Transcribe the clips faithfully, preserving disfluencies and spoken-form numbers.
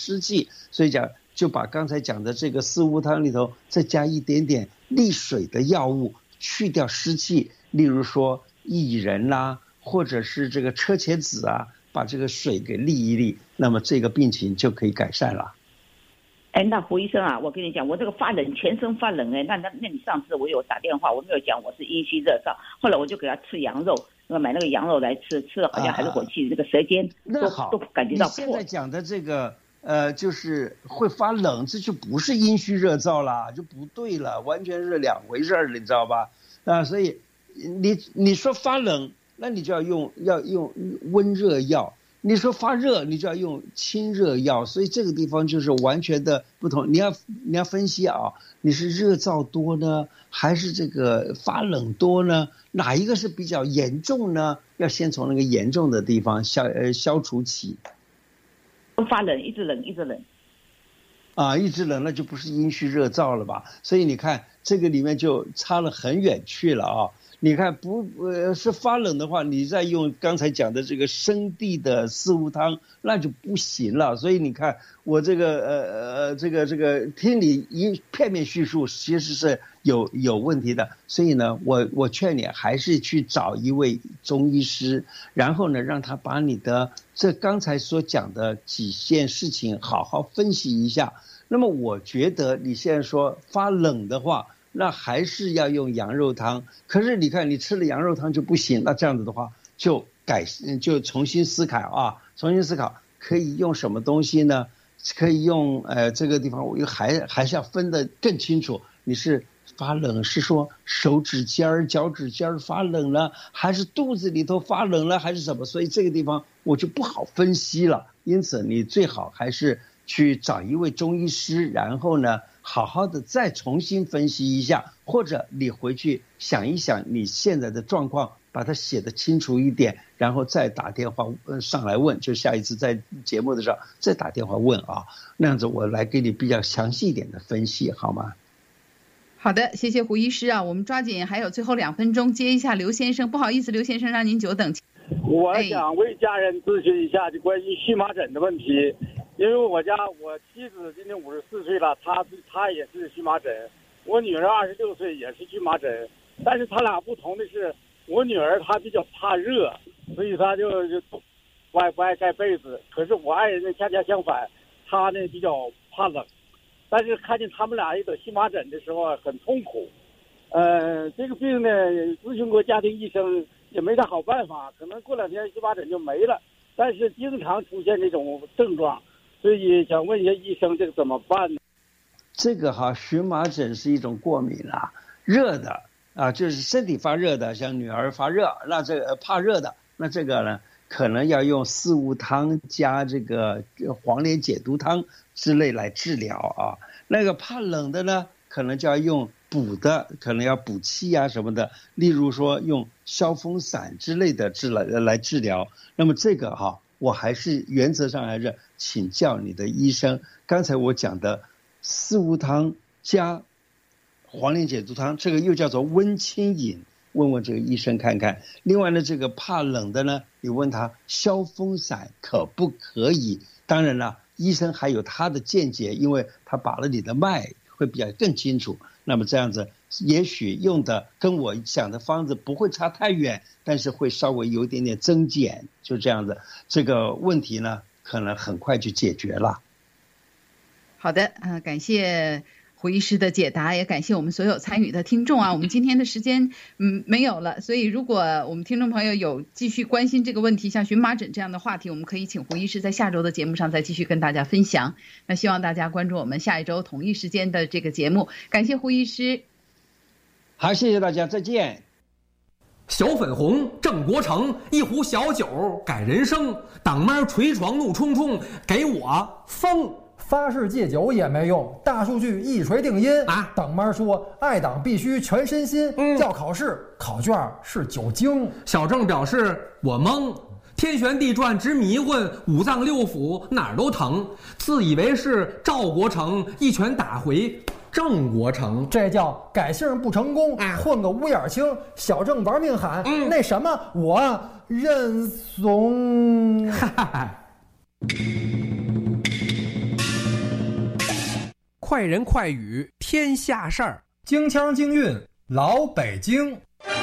湿气，所以讲就把刚才讲的这个四物汤里头再加一点点利水的药物，去掉湿气，例如说薏仁啦，或者是这个车前子啊，把这个水给利一利，那么这个病情就可以改善了。 哎，那胡医生啊，我跟你讲，我这个发冷，全身发冷哎，那那那你上次我有打电话，我没有讲我是阴虚热燥，后来我就给他吃羊肉，那买那个羊肉来吃，吃了好像还是火气，这、啊、个舌尖都都感觉到破。 你现在讲的这个呃，就是会发冷，这就不是阴虚热燥啦，就不对了，完全是两回事儿，你知道吧？啊，所以你你说发冷，那你就要用要用温热药。你说发热，你就要用清热药，所以这个地方就是完全的不同。你要你要分析啊，你是热燥多呢，还是这个发冷多呢？哪一个是比较严重呢？要先从那个严重的地方消呃消除起。 发冷，一直冷，一直冷。 啊，一直冷，那就不是阴虚热燥了吧？所以你看这个里面就差了很远去了啊。你看不呃是发冷的话，你再用刚才讲的这个生地的四物汤，那就不行了。所以你看我这个呃呃这个这个听你一片面叙述，其实是有有问题的。所以呢，我我劝你还是去找一位中医师，然后呢让他把你的这刚才所讲的几件事情好好分析一下。那么我觉得你现在说发冷的话，那还是要用羊肉汤，可是你看你吃了羊肉汤就不行，那这样子的话就改就重新思考啊，重新思考可以用什么东西呢？可以用呃这个地方我还还是要分得更清楚，你是发冷是说手指尖儿、脚趾尖儿发冷了，还是肚子里头发冷了，还是什么？所以这个地方我就不好分析了。因此你最好还是去找一位中医师，然后呢好好的再重新分析一下，或者你回去想一想你现在的状况，把它写得清楚一点，然后再打电话上来问，就下一次在节目的时候再打电话问啊，那样子我来给你比较详细一点的分析，好吗？ 好的，谢谢胡医师啊，我们抓紧还有最后两分钟接一下刘先生，不好意思，刘先生让您久等。 我想为家人咨询一下就关于荨麻疹的问题。因为我家我妻子今年五十四岁了，她她也是荨麻疹，我女儿二十六岁也是荨麻疹，但是她俩不同的是，我女儿她比较怕热，所以她就就不爱不爱盖被子。可是我爱人呢恰恰相反，她呢比较怕冷，但是看见他们俩一得荨麻疹的时候很痛苦。呃，这个病呢咨询过家庭医生也没啥好办法，可能过两天荨麻疹就没了，但是经常出现这种症状。所以想问一下医生，这个怎么办呢？ 这个哈，荨麻疹是一种过敏啊，热的啊，就是身体发热的，像女儿发热，那这个怕热的，那这个呢，可能要用四物汤加这个黄连解毒汤之类来治疗啊。那个怕冷的呢，可能就要用补的，可能要补气啊什么的，例如说用消风散之类的治来来治疗。那么这个哈，我还是原则上还是请教你的医生。刚才我讲的四物汤加黄连解毒汤，这个又叫做温清饮，问问这个医生看看。另外呢，这个怕冷的呢，你问他消风散可不可以？当然了，医生还有他的见解，因为他把了你的脉，会比较更清楚。那么这样子也许用的跟我想的方子不会差太远，但是会稍微有一点点增减，就这样子，这个问题呢可能很快就解决了。 好的，呃，感谢胡医师的解答，也感谢我们所有参与的听众啊。我们今天的时间嗯没有了，所以如果我们听众朋友有继续关心这个问题，像荨麻疹这样的话题，我们可以请胡医师在下周的节目上再继续跟大家分享。那希望大家关注我们下一周同一时间的这个节目。感谢胡医师。 好，谢谢大家，再见。 小粉红郑国成，一壶小酒改人生，党妈捶床怒冲冲，给我疯。 发誓戒酒也没用，大数据一锤定音啊！党妈说爱党必须全身心，嗯、要考试考卷是酒精。 小郑表示我懵，天旋地转直迷混，五脏六腑哪儿都疼，自以为是赵国成，一拳打回郑国成， 这叫改姓不成功，啊、混个五眼青。小郑玩命喊，嗯、那什么我认怂。哈哈哈。 快人快语天下事儿， 京腔京韵老北京。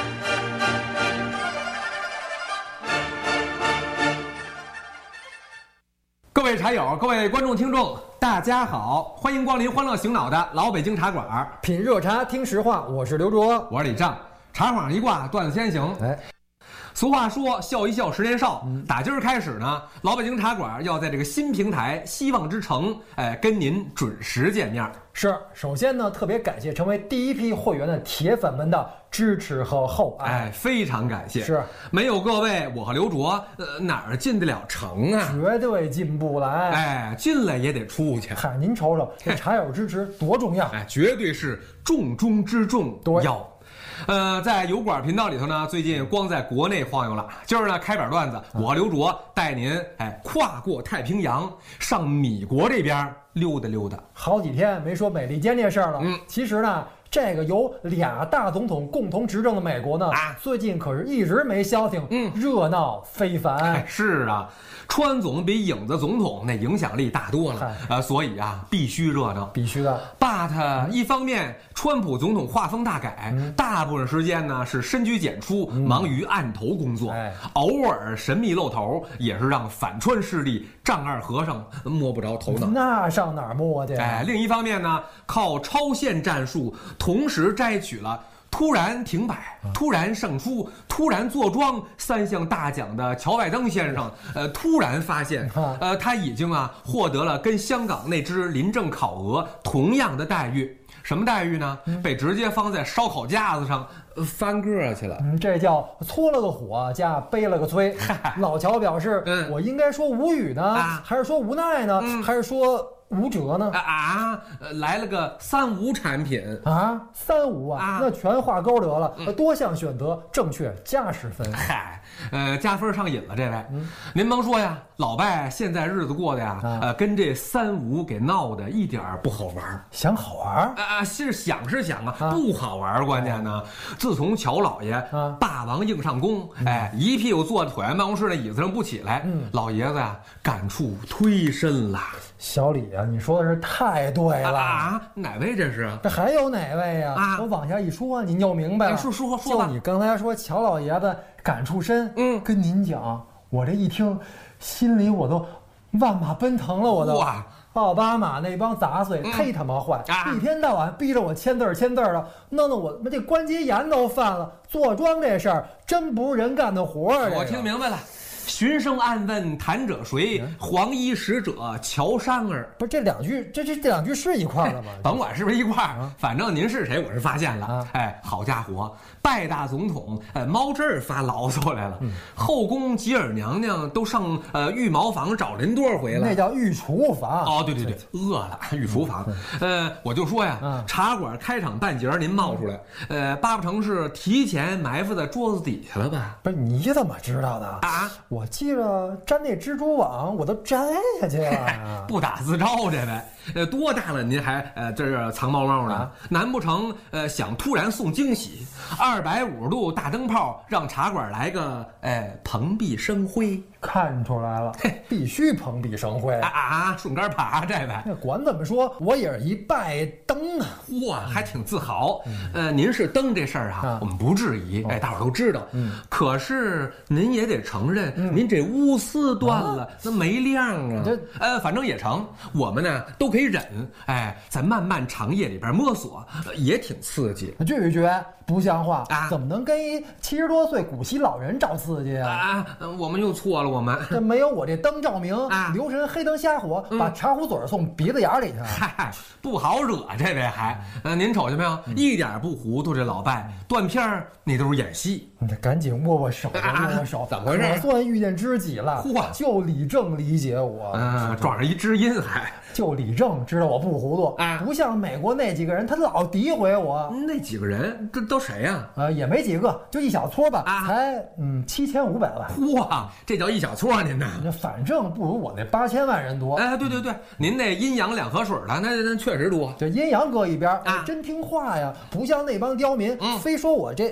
各位茶友，各位观众听众，大家好，欢迎光临欢乐醒脑的老北京茶馆， 品热茶听实话，我是刘卓， 我是李丈，茶坊一挂，段子先行。哎，俗话说笑一笑十年少，嗯、打今儿开始呢，老北京茶馆要在这个新平台希望之城，哎，跟您准时见面。 是，首先呢，特别感谢成为第一批会员的铁粉们的支持和厚爱， 哎，非常感谢。 是， 没有各位，我和刘卓，呃，哪儿进得了城啊？ 绝对进不来。 哎，进来也得出去。 嗨，您瞅瞅，这茶友支持多重要！ 哎，绝对是重中之重要。呃，在油管频道里头呢，最近光在国内晃悠了。今儿呢，开板段子，我和刘卓带您哎跨过太平洋，上米国这边溜达溜达。 好几天没说美利坚这事儿了。嗯，其实呢，这个由俩大总统共同执政的美国呢，啊、最近可是一直没消停，嗯，热闹非凡。 哎，是啊，川总比影子总统那影响力大多了，呃，所以啊，必须热闹， 必须的。 But、嗯、一方面，川普总统画风大改，嗯、大部分时间呢是深居简出，嗯、忙于案头工作，哎、偶尔神秘露头，也是让反川势力丈二和尚摸不着头脑。 那上哪儿摸去？ 哎，另一方面呢，靠超限战术，同时摘取了突然停摆、突然胜出、突然坐庄三项大奖的乔拜登先生，呃，突然发现，呃，他已经啊获得了跟香港那只临阵烤鹅同样的待遇。什么待遇呢？被直接放在烧烤架子上翻个去了。 嗯，这叫搓了个火加背了个催。老乔表示，嗯、我应该说无语呢，啊、还是说无奈呢，嗯、还是说无辙呢？ 啊啊！来了个三无产品啊，三无啊，啊那全画勾得了，嗯、多项选择正确加十分。 嗨，呃，加分上瘾了，这位，嗯、您甭说呀，老拜现在日子过得呀，啊、呃，跟这三无给闹的一点不好玩。 想好玩啊？是想是想啊，啊不好玩。关键呢，自从乔老爷啊霸王硬上弓，嗯、哎，一屁股坐在椭圆办公室那椅子上不起来，嗯、老爷子呀感触忒深了。 小李啊，你说的是太对了啊！哪位这是？ 这还有哪位呀？啊，我往下一说，您就明白了。 说说说吧。 就你刚才说乔老爷子感触深，嗯，跟您讲，我这一听，心里我都万马奔腾了，我都。哇！奥巴马那帮杂碎忒他妈坏，嗯啊、一天到晚逼着我签字签字的，弄得我这关节炎都犯了。坐庄这事儿真不是人干的活儿。 我听明白了。循声暗问谈者谁？黄衣使者乔商儿。 不是这两句，这这这两句是一块的吗？ 甭管是不是一块儿，啊、反正您是谁，我是发现了。啊、哎，好家伙，拜大总统，哎，猫这儿发牢骚来了。嗯、后宫吉尔娘娘都上呃御茅房找人多回了， 那叫御厨房。 哦，对对对，饿了，御厨房。呃，我就说呀，啊、茶馆开场半截您冒出来，呃，八不成是提前埋伏在桌子底下了吧？ 不是，你怎么知道的啊？我记着粘那蜘蛛网，我都粘下去了。 不打自招，这位，呃，多大了您还呃这是藏猫猫呢？啊、难不成呃想突然送惊喜？二百五十度大灯泡让茶馆来个哎蓬荜生辉？ 看出来了，必须蓬荜生辉啊啊！顺杆爬，这位。 那管怎么说，我也是一拜登啊！ 哇，还挺自豪。嗯、呃，您是登这事儿啊，啊我们不质疑，哎，大伙儿都知道。嗯，可是您也得承认，嗯、您这钨丝断了，啊、那没亮啊。这呃，反正也成，我们呢都可以忍。哎，在漫漫长夜里边摸索，呃、也挺刺激。 拒绝。不像话啊！怎么能跟一七十多岁古稀老人找刺激啊？ 啊，我们又错了，我们这没有我这灯照明啊，留神黑灯瞎火，嗯、把茶壶嘴送鼻子眼里去。 嗨，不好惹，这位还，呃，您瞅见没有？嗯、一点不糊涂，这老拜断片儿，那都是演戏。 你得赶紧握握手，握握手， 怎么回事？ 我算遇见知己了。嚯，就李正理解我， 嗯，撞上一知音还。 就李正知道我不糊涂啊，不像美国那几个人，他老诋毁我。 那几个人，这都谁呀？ 呃，也没几个，就一小撮吧，啊、才嗯七千五百万。 哇，这叫一小撮，您呢？ 反正不如我那八千万人多。 哎，对对对，您那阴阳两河水的，那那确实多。 这阴阳搁一边啊，真听话呀，不像那帮刁民，嗯、非说我这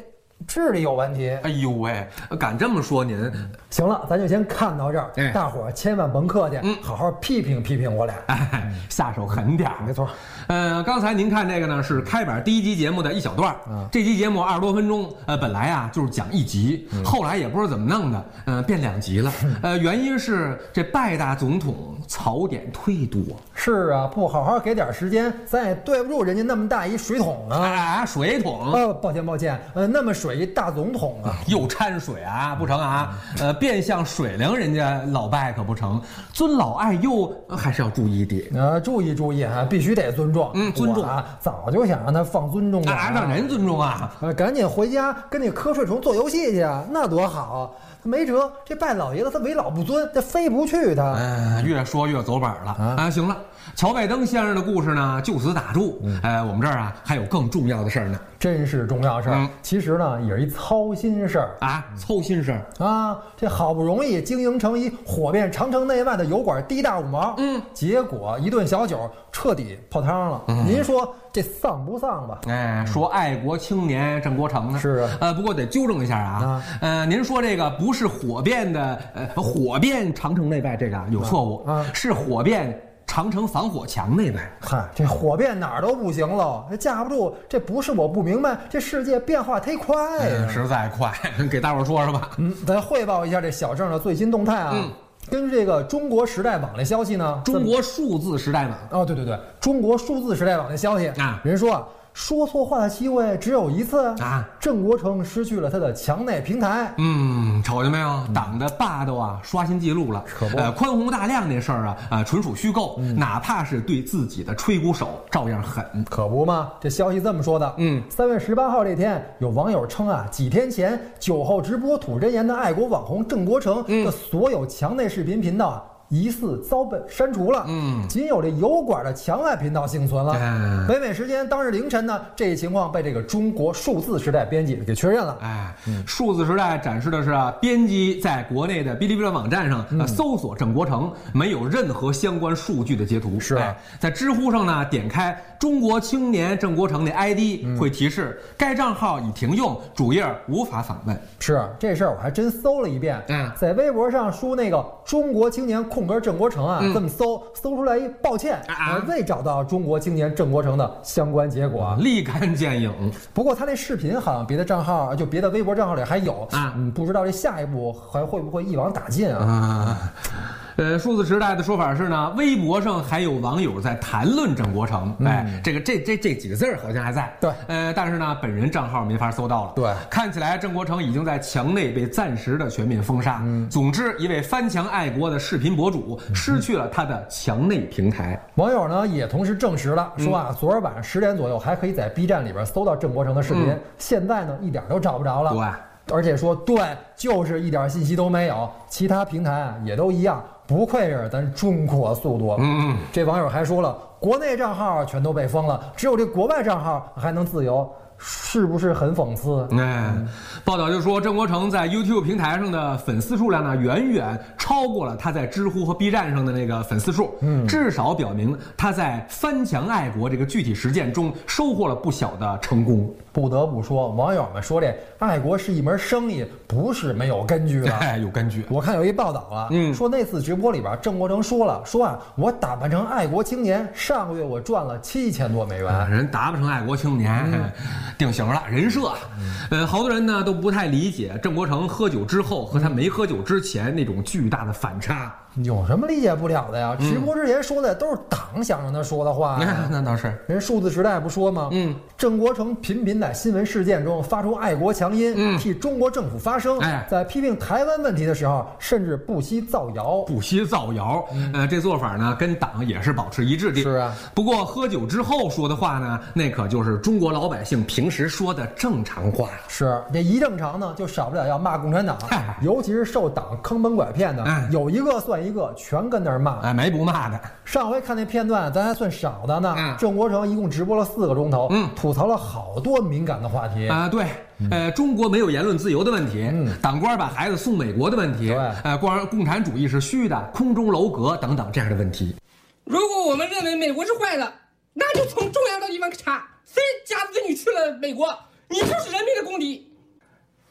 智力有问题。 哎呦喂，敢这么说您？ 行了，咱就先看到这儿。哎，大伙儿千万甭客气，嗯，好好批评批评我俩， 哎，下手狠点儿。 没错。 呃，刚才您看这个呢是开板第一集节目的一小段，嗯，这期节目二十多分钟，呃，本来啊就是讲一集，嗯、后来也不知道怎么弄的，呃，变两集了。呃，原因是这拜大总统槽点忒多。 是啊，不好好给点时间，咱也对不住人家那么大一水桶啊！ 啊，水桶！ 哦，抱歉抱歉，呃，那么水一大总统啊， 又掺水啊，不成啊？呃，变相水灵人家老拜可不成，尊老爱幼还是要注意的。 呃，注意注意啊，必须得尊重。 嗯，尊重啊，早就想让他放尊重啊，让人尊重啊！ 呃，赶紧回家跟那瞌睡虫做游戏去啊，那多好！没辙，这拜老爷子他为老不尊，这飞不去他。 哎，越说越走本了啊！啊，行了，乔拜登先生的故事呢就此打住。嗯、哎，我们这儿啊还有更重要的事儿呢。 真是重要事儿、嗯，其实呢也是一操心事儿啊，操心事儿啊！这好不容易经营成一火遍长城内外的油管第一大五毛，嗯，结果一顿小酒彻底泡汤了。嗯、您说这丧不丧吧？ 哎，说爱国青年郑国成呢？ 是啊， 呃，不过得纠正一下啊，啊呃，您说这个不是火遍的，呃，火遍长城内外这个有错误，啊，是火遍长城防火墙那边。 嗨，这火遍哪儿都不行了，这架不住。这不是我不明白，这世界变化忒快呀、 嗯，实在快。给大伙说说吧。 嗯，咱汇报一下这小郑的最新动态啊。嗯，根据这个中国时代网的消息呢， 中国数字时代网。 哦，对对对，中国数字时代网的消息啊，人说啊。说错话的机会只有一次啊！郑国成失去了他的墙内平台。 嗯，瞅见没有？嗯、党的霸道啊，刷新记录了。 可不， 呃，宽宏大量那事儿啊，啊、呃，纯属虚构、嗯。哪怕是对自己的吹鼓手，照样狠。 可不嘛！这消息这么说的。嗯，三月十八号这天，有网友称啊，几天前酒后直播吐真言的爱国网红郑国成的所有墙内视频频道啊。疑似遭被删除了，嗯，仅有这油管的墙外频道幸存了。嗯、北美时间当日凌晨呢，这一情况被这个中国数字时代编辑给确认了。 哎，嗯、数字时代展示的是啊，编辑在国内的哔哩哔哩网站上、嗯、搜索郑国成，没有任何相关数据的截图。 是、啊哎，在知乎上呢，点开中国青年郑国成的 I D、嗯、会提示该账号已停用，主页无法访问。 是这事儿我还真搜了一遍。嗯，在微博上输那个中国青年空格郑国成啊，嗯、这么搜搜出来一抱歉，啊，未找到中国青年郑国成的相关结果， 立竿见影。 不过他那视频好像别的账号，就别的微博账号里还有啊，嗯，不知道这下一步还会不会一网打尽啊？啊呃，数字时代的说法是呢，微博上还有网友在谈论郑国成，嗯、哎，这个这这这几个字儿好像还在， 对， 呃，但是呢，本人账号没法搜到了， 对， 看起来郑国成已经在墙内被暂时的全面封杀。嗯，总之，一位翻墙爱国的视频博主失去了他的墙内平台。 网友呢也同时证实了，说啊，昨儿晚上十点左右还可以在 B 站里边搜到郑国成的视频，嗯、现在呢一点都找不着了。 对。 而且说对，就是一点信息都没有，其他平台啊也都一样，不愧是咱中国速度。嗯嗯，这网友还说了，国内账号全都被封了，只有这国外账号还能自由。是不是很讽刺？ 哎，报道就说郑国成在 YouTube 平台上的粉丝数量呢，远远超过了他在知乎和 B 站上的那个粉丝数。嗯，至少表明他在翻墙爱国这个具体实践中收获了不小的成功。 不得不说，网友们说这爱国是一门生意，不是没有根据的。 哎，有根据。 我看有一报道啊，嗯，说那次直播里边，郑国成说了，说啊，我打扮成爱国青年，上个月我赚了七千多美元。 啊、人打扮成爱国青年。嗯定型了人设，呃，好多人呢都不太理解郑国成喝酒之后和他没喝酒之前那种巨大的反差。 有什么理解不了的呀？直播之前说的都是党想让他说的话、 嗯、那倒是。 人数字时代不说吗？嗯，郑国成频频在新闻事件中发出爱国强音，嗯，替中国政府发声。哎，在批评台湾问题的时候，甚至不惜造谣， 不惜造谣。嗯、呃，这做法呢，跟党也是保持一致的。 是啊。 不过喝酒之后说的话呢，那可就是中国老百姓平时说的正常话。 是，这一正常呢，就少不了要骂共产党，尤其是受党坑蒙拐骗的，哎、有一个算一个。一个全跟那儿骂， 哎，没不骂的。 上回看那片段，咱还算少的呢。嗯、郑国成一共直播了四个钟头，嗯，吐槽了好多敏感的话题啊。对，嗯、呃，中国没有言论自由的问题，嗯、党官把孩子送美国的问题，呃，光共产主义是虚的，空中楼阁等等这样的问题。 如果我们认为美国是坏的，那就从重要的地方查，谁家子女去了美国，你就是人民的公敌。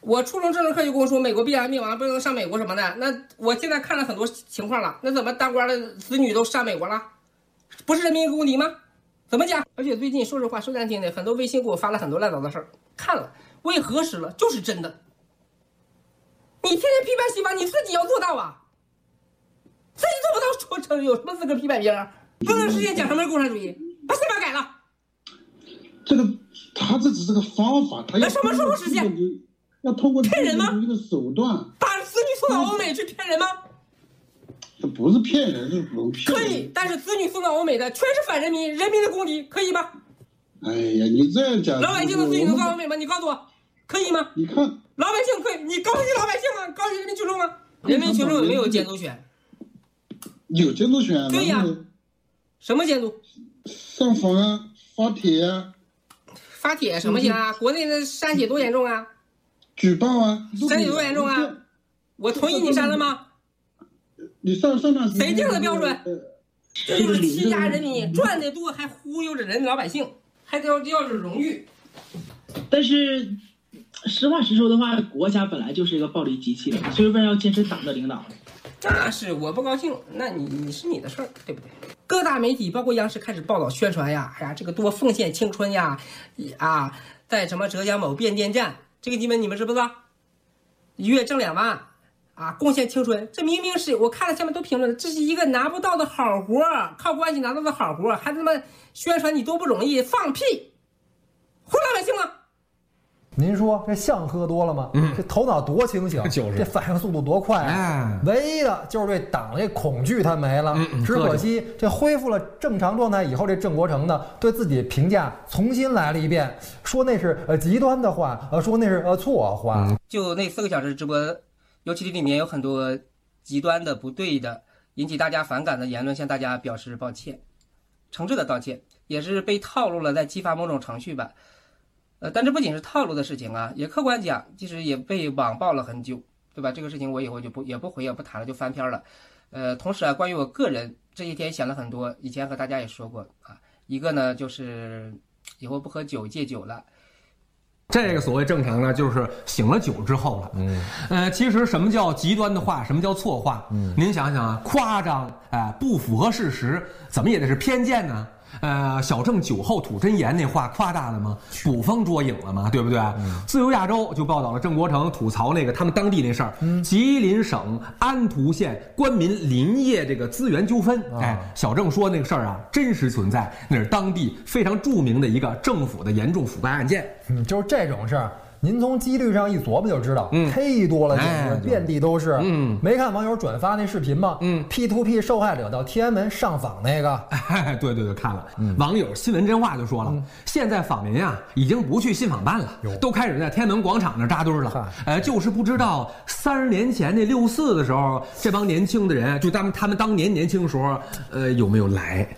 我初中政治课就跟我说美国必然灭亡，不能上美国什么的。那我现在看了很多情况了，那怎么当官的子女都上美国了？不是人民公敌吗？怎么讲？而且最近说实话说难听的，很多微信给我发了很多烂糟的事儿，看了我也核实了，就是真的。你天天批判西方，你自己要做到啊！自己做不到，说成有什么资格批判别人？不能世界讲什么是共产主义，把宪法改了。 这个他这只是个方法，他要什么时候实现？ 要通过骗人吗？ 一个手段， 把子女送到欧美去骗人吗？ 这不是骗人，这不骗人。 可以，但是子女送到欧美的全是反人民，人民的公敌，可以吗？ 哎呀，你这样讲， 老百姓的子女能到欧美吗？你告诉我，可以吗？ 你看， 老百姓可以，你高兴老百姓吗？高兴人民群众吗？人民群众有没有监督权？ 有监督权。 对呀，什么监督？ 上访啊，发帖啊。 发帖什么行啊？国内的删帖多严重啊！ 举报啊！ 删帖多严重啊！我同意你删了吗？ 你上上段时间谁定的标准？这就是欺压人民，赚得多还忽悠着人老百姓，还要要着荣誉。 但是，实话实说的话，国家本来就是一个暴力机器人，所以为了要坚持党的领导。 那是我不高兴，那你你是你的事儿，对不对？各大媒体包括央视开始报道宣传呀，哎呀，这个多奉献青春呀，啊，在什么浙江某变电站，这个你们你们知不知道？一月挣两万，啊，贡献青春，这明明是我看了下面都评论，这是一个拿不到的好活，靠关系拿到的好活，还他妈宣传你多不容易，放屁，糊老百姓了。 您说这象喝多了吗？嗯，这头脑多清醒， 就是这反应速度多快啊！ 哎， 唯一的就是对党这恐惧他没了。嗯，只可惜这恢复了正常状态以后，这郑国成呢对自己评价重新来了一遍，说那是呃极端的话，呃说那是呃错话。 嗯、就那四个小时直播，尤其里面有很多极端的、不对的、引起大家反感的言论，向大家表示抱歉，诚挚的道歉，也是被套路了，在激发某种程序吧。呃，但这不仅是套路的事情啊，也客观讲，其实也被网暴了很久，对吧？这个事情我以后就不也不回也不谈了，就翻篇了。呃，同时啊，关于我个人这些天想了很多，以前和大家也说过啊，一个呢就是以后不喝酒，戒酒了。 这个所谓正常呢，就是醒了酒之后了。嗯，呃，其实什么叫极端的话，什么叫错话？嗯，您想想啊，夸张，哎、呃，不符合事实，怎么也得是偏见呢？呃，小郑酒后吐真言那话夸大了吗？捕风捉影了吗？对不对？嗯、自由亚洲就报道了郑国成吐槽那个他们当地那事儿，嗯、吉林省安图县官民林业这个资源纠纷。啊、哎，小郑说那个事儿啊，真实存在，那是当地非常著名的一个政府的严重腐败案件。 嗯，就是这种事儿。您从几率上一琢磨就知道，嗯，忒多了，简直、哎、遍地都是。嗯，没看网友转发那视频吗？嗯 ，P to P 受害者到天安门上访那个， 哎，对对对，看了。嗯、网友新闻真话就说了，嗯、现在访民啊，已经不去信访办了，都开始在天安门广场那扎堆了。呃，就是不知道三十年前那六四的时候，这帮年轻的人，就他们他们当年年轻的时候，呃，有没有来？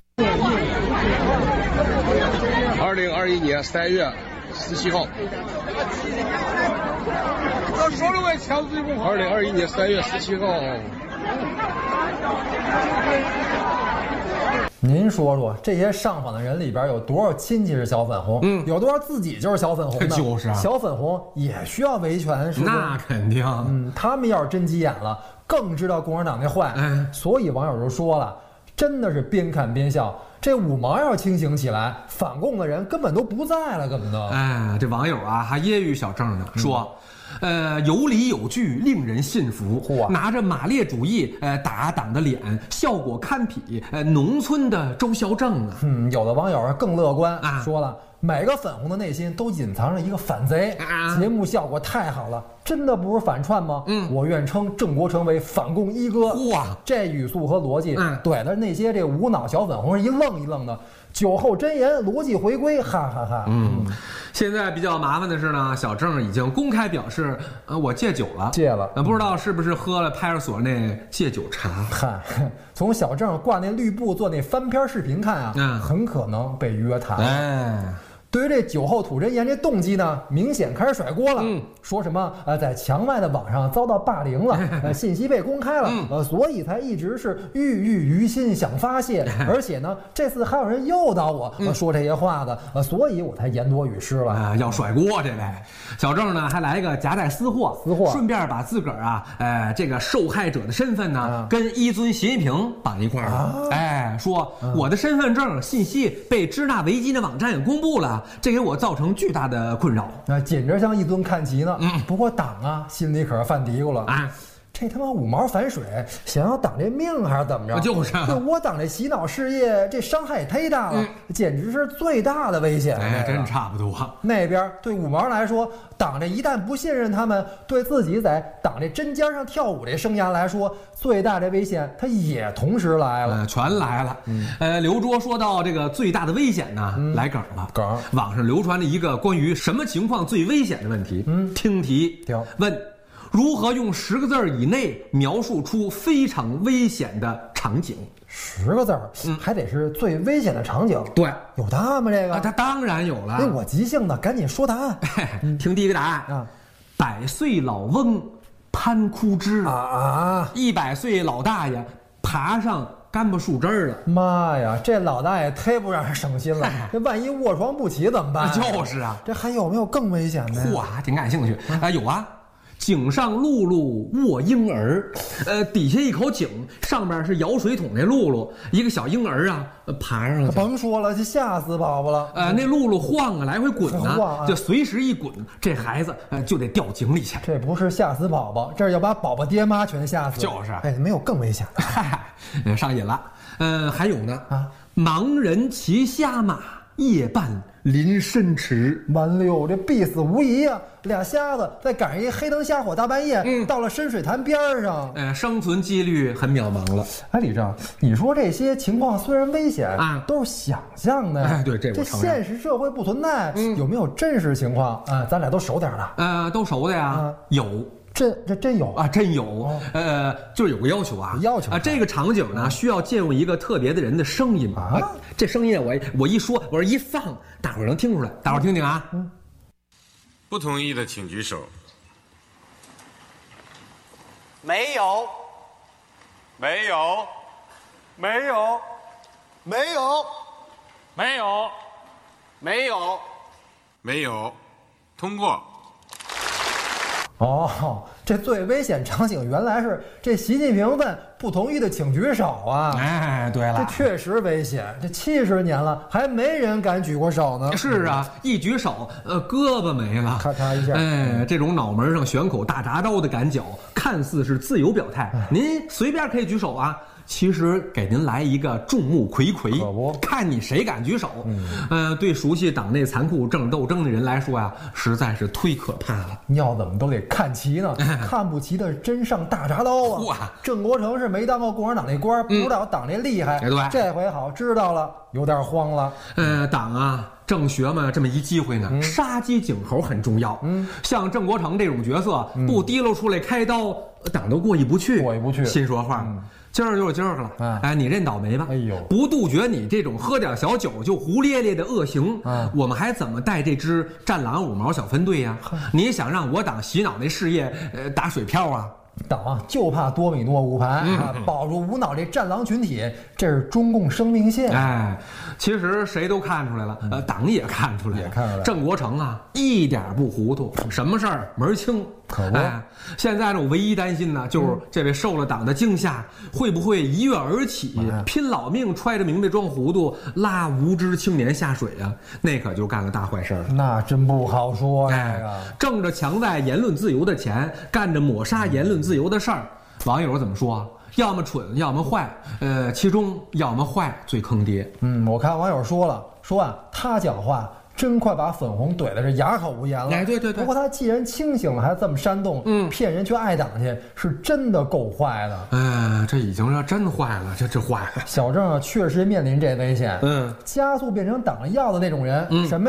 二零二一年三月十七号。说了我强制不二零二一年三月十七号。 您说说，这些上访的人里边有多少亲戚是小粉红？嗯，有多少自己就是小粉红呢？ 就是啊， 小粉红也需要维权，是吧？ 那肯定。 嗯，他们要是真急眼了，更知道共产党那坏。嗯，所以网友就说了，真的是边看边笑。这五毛要清醒起来，反共的人根本都不在了，根本都。 哎，这网友啊还揶揄小郑呢，说。嗯呃，有理有据，令人信服。拿着马列主义，呃，打党的脸，效果堪比呃农村的周孝正啊。 嗯，有的网友更乐观啊，说了，每个粉红的内心都隐藏着一个反贼。啊、节目效果太好了，真的不是反串吗？嗯，我愿称郑国成为反共一哥。哇，这语速和逻辑，嗯、怼的那些这无脑小粉红是一愣一愣的。酒后真言，逻辑回归，哈哈哈。 嗯，现在比较麻烦的是呢，小郑已经公开表示，呃，我戒酒了， 戒了。 呃，不知道是不是喝了派出所那戒酒茶？ 嗨，从小郑挂那绿布做那翻篇视频看啊，嗯，很可能被约谈。哎， 对于这酒后吐真言这动机呢，明显开始甩锅了，嗯、说什么呃在墙外的网上遭到霸凌了，呃信息被公开了，嗯、呃所以才一直是郁郁于心想发泄，而且呢这次还有人诱导我、呃、说这些话的，呃所以我才言多语失了， 呃、要甩锅。这位小郑呢还来一个夹带私货， 私货， 顺便把自个儿啊呃这个受害者的身份呢、啊、跟一尊习近平绑一块儿了，啊、哎说、嗯、我的身份证信息被支那维基的网站也公布了。这给我造成巨大的困扰， 那紧着向一尊看齐呢。嗯，不过党啊，心里可是犯嘀咕了啊。这他妈五毛反水，想要党这命还是怎么着？ 就是、啊， 对我党这洗脑事业，这伤害也忒大了，嗯、简直是最大的危险。 哎，真差不多。 那边对五毛来说，党这一旦不信任他们，对自己在党这针尖上跳舞这生涯来说，最大的危险，他也同时来了， 呃、全来了。嗯、呃，刘卓说到这个最大的危险呢，嗯、来梗了。 梗， 网上流传了一个关于什么情况最危险的问题。嗯，听题问。如何用十个字以内描述出非常危险的场景？ 十个字儿，嗯，还得是最危险的场景。 对， 有答案吗？这个？ 啊，他当然有了。 哎，我即兴的，赶紧说答案。 嗯、听第一个答案啊，百岁老翁攀枯枝啊啊！ 一百岁老大爷爬上干巴树枝儿了。 妈呀，这老大爷忒不让人省心了。这万一卧床不起怎么办？ 就是啊， 这还有没有更危险的？ 嚯，挺感兴趣啊、呃！有啊。井上露露卧婴儿，呃，底下一口井，上面是舀水桶那露露，一个小婴儿啊，爬上了。 甭说了，就吓死宝宝了。 呃，那露露晃啊，来回滚呢、啊，就随时一滚，这孩子呃就得掉井里去。 这不是吓死宝宝，这是要把宝宝爹妈全吓死。 就是， 哎，没有更危险的。 嗨，上瘾了。呃，还有呢啊，盲人骑瞎马。夜半临深池， 完溜，这必死无疑啊！俩瞎子再赶上一黑灯瞎火大半夜，嗯，到了深水潭边上， 哎，生存几率很渺茫了。 哎，李正，你说这些情况虽然危险啊，都是想象的。 哎，对，这我承认。 这现实社会不存在，嗯、有没有真实情况啊？咱俩都熟点的。 呃，都熟的呀，啊、有。 这这真有啊，真有，哦、呃，就是有个要求啊， 要求啊，这个场景呢、嗯、需要借用一个特别的人的声音啊，啊这声音我我一说，我说一放，大伙儿能听出来，大伙儿听听啊。嗯， 不同意的请举手。 没有， 没有， 没有， 没有， 没有， 没有，没有，通过。 哦，这最危险场景原来是这习近平问不同意的请举手啊！ 哎，对了， 这确实危险。这七十年了，还没人敢举过手呢。 是啊，一举手，呃，胳膊没了， 咔嚓一下。 哎，这种脑门上悬口大铡刀的赶脚，看似是自由表态，您随便可以举手啊。其实给您来一个众目睽睽，看你谁敢举手。嗯，呃，对熟悉党内残酷政治斗争的人来说呀，实在是忒可怕了。 尿怎么都得看齐呢？看不齐的真上大铡刀啊！哇，郑国成是没当过共产党那官，不知道党这厉害。 哎，对， 这回好知道了，有点慌了。 呃，党啊。正学嘛，这么一机会呢，嗯、杀鸡儆猴很重要。嗯，像郑国成这种角色，嗯、不提溜出来开刀，党都过意不去。 过意不去， 心说话。嗯、今儿就是今儿了，嗯、哎，你认倒霉吧。哎呦，不杜绝你这种喝点小酒就胡咧咧的恶行，嗯、我们还怎么带这支战狼五毛小分队呀、啊？你想让我党洗脑那事业呃打水漂啊？ 党啊，就怕多米诺骨牌啊，保住无脑这战狼群体，这是中共生命线。 哎，其实谁都看出来了，呃，党也看出来了， 也看出来。 郑国成啊，一点不糊涂，什么事儿门儿清。 可不， 哎，现在呢，我唯一担心呢，就是这位受了党的惊吓，会不会一跃而起，拼老命揣着明白装糊涂，拉无知青年下水啊？那可就干了大坏事了。 那真不好说呀。哎， 挣着强在言论自由的钱，干着抹杀言论自由的事儿，网友怎么说？要么蠢，要么坏，呃，其中要么坏最坑爹。 嗯，我看网友说了，说啊，他讲话真快把粉红怼的是哑口无言了。 哎，对对对。 不过他既然清醒了，还这么煽动，嗯，骗人去爱党去，是真的够坏的。 哎，这已经是真坏了，这这坏了。 小郑啊，确实面临这危险。嗯，加速变成党要的那种人。嗯，什么呀？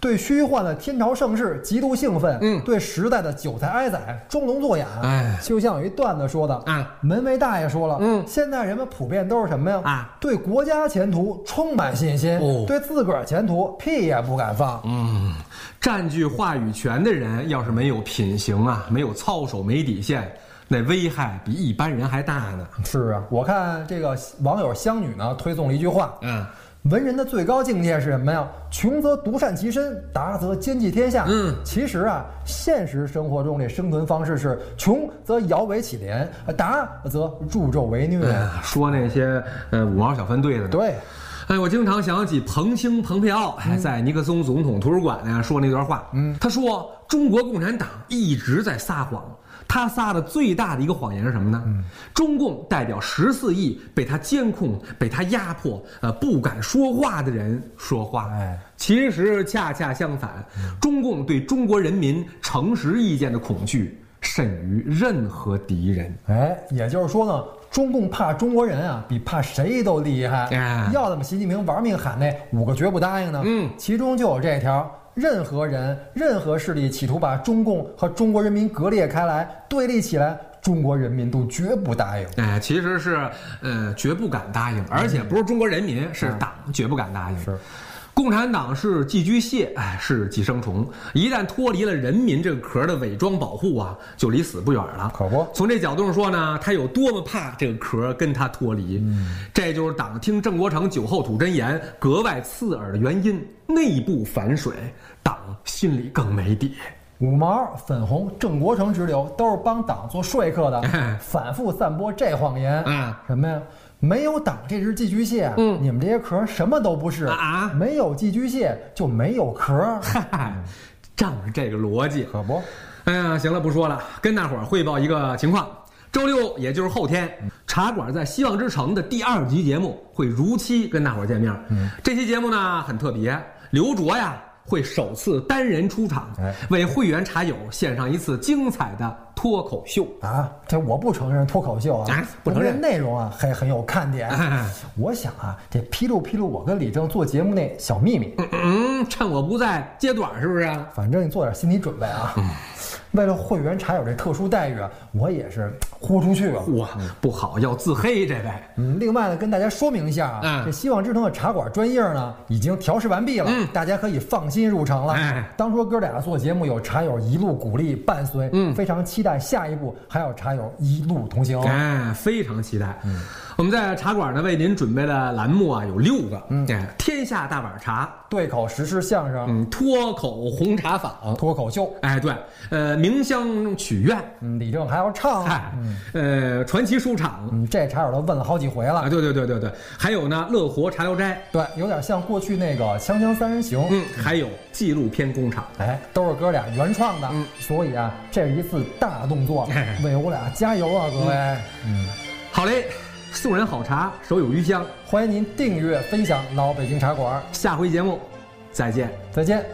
对虚幻的天朝盛世极度兴奋，嗯，对时代的韭菜挨宰装聋作哑。哎，就像有一段子说的啊，门卫大爷说了，嗯，现在人们普遍都是什么呀？啊，对国家前途充满信心，哦，对自个儿前途屁也不敢放。 嗯，占据话语权的人要是没有品行啊，没有操守，没底线，那危害比一般人还大呢。 是啊，我看这个网友香女呢推送了一句话，嗯。文人的最高境界是什么呀？穷则独善其身，达则兼济天下。嗯，其实啊，现实生活中这生存方式是穷则摇尾乞怜，达则助纣为虐。 哎、说那些呃五毛小分队的。 对， 哎，我经常想起彭清蓬佩奥还在尼克松总统图书馆呢说那段话。嗯，他说中国共产党一直在撒谎。他撒的最大的一个谎言是什么呢？嗯、中共代表十四亿被他监控、被他压迫、呃不敢说话的人说话。哎，其实恰恰相反，嗯、中共对中国人民诚实意见的恐惧甚于任何敌人。 哎，也就是说呢，中共怕中国人啊，比怕谁都厉害。哎、要怎么习近平玩命喊那五个绝不答应呢？嗯，其中就有这条。任何人、任何势力企图把中共和中国人民割裂开来、对立起来，中国人民都绝不答应。 哎，其实是呃绝不敢答应，而且不是中国人民，是党绝不敢答应。是。共产党是寄居蟹，哎，是寄生虫。一旦脱离了人民这个壳的伪装保护啊，就离死不远了。 可不， 从这角度上说呢，他有多么怕这个壳跟他脱离。嗯，这就是党听郑国成酒后吐真言格外刺耳的原因。内部反水，党心里更没底。 五毛、粉红、郑国成之流都是帮党做说客的，哎、反复散播这谎言。啊，什么呀？没有党这只寄居蟹，嗯，你们这些壳什么都不是啊！没有寄居蟹就没有壳， 哈哈，正是这个逻辑， 可不？ 哎呀，行了，不说了，跟大伙儿汇报一个情况：周六，也就是后天，茶馆在希望之城的第二集节目会如期跟大伙儿见面。嗯，这期节目呢很特别，刘卓呀会首次单人出场，哎、为会员茶友献上一次精彩的脱口秀啊！这我不承认脱口秀啊，啊不承认内容啊，还很有看点。啊、我想啊，这披露披露我跟李正做节目那小秘密。 嗯嗯，趁我不在揭短是不是？ 反正你做点心理准备啊。嗯，为了会员茶友这特殊待遇啊，我也是豁出去了。 哇，不好，要自黑这位。 嗯，另外呢，跟大家说明一下啊，嗯、这希望之城的茶馆专页呢已经调试完毕了，嗯、大家可以放心入场了。哎、当初哥俩做节目，有茶友一路鼓励伴随，嗯，非常期待下一步还有茶友一路同行。 哎，非常期待。嗯，我们在茶馆呢为您准备的栏目啊有六个，嗯，哎，天下大碗茶、 对口时事相声、 嗯，脱口红茶坊、 脱口秀， 哎，对，呃，明香曲苑， 嗯，李正还要唱， 哎，嗯、呃，传奇书场， 嗯，这茶友都问了好几回了， 啊，对对对对对，还有呢，乐活茶聊斋， 对，有点像过去那个锵锵三人行， 嗯，还有纪录片工厂， 哎，都是哥俩原创的，嗯，所以啊，这是一次大动作，哎、为我俩加油啊，各位， 嗯，好嘞。送人好茶，手有余香。 欢迎您订阅、分享老北京茶馆。 下回节目再见， 再见。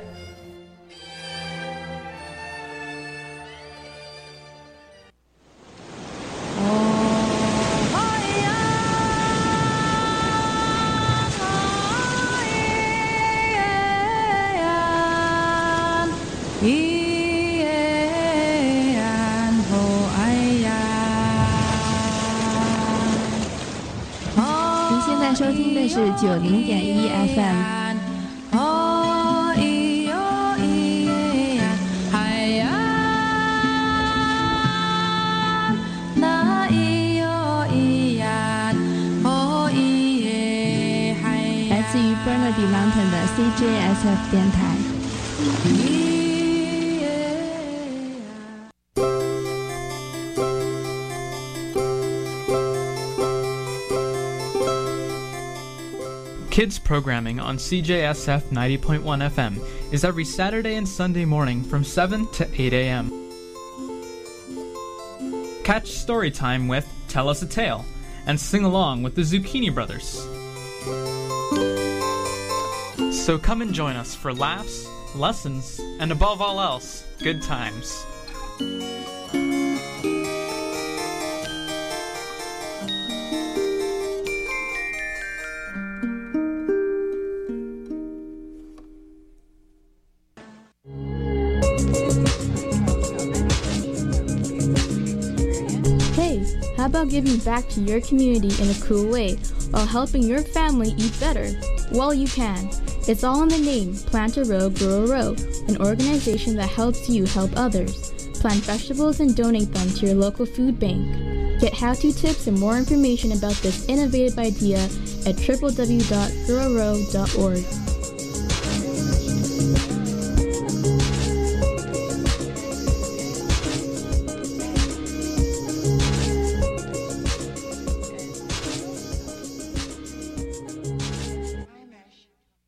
收听的是九零点一 F M。来自于 Burnaby Mountain 的 C J S F 电台。 Kids programming on C J S F ninety point one F M is every Saturday and Sunday morning from seven to eight a m Catch story time with Tell Us a Tale and sing along with the Zucchini Brothers. So come and join us for laughs, lessons, and above all else, good times. about giving back to your community in a cool way while helping your family eat better? Well, you can. It's all in the name, Plant a Row, Grow a Row, an organization that helps you help others. Plant vegetables and donate them to your local food bank. Get how-to tips and more information about this innovative idea at w w w dot grow a row dot org.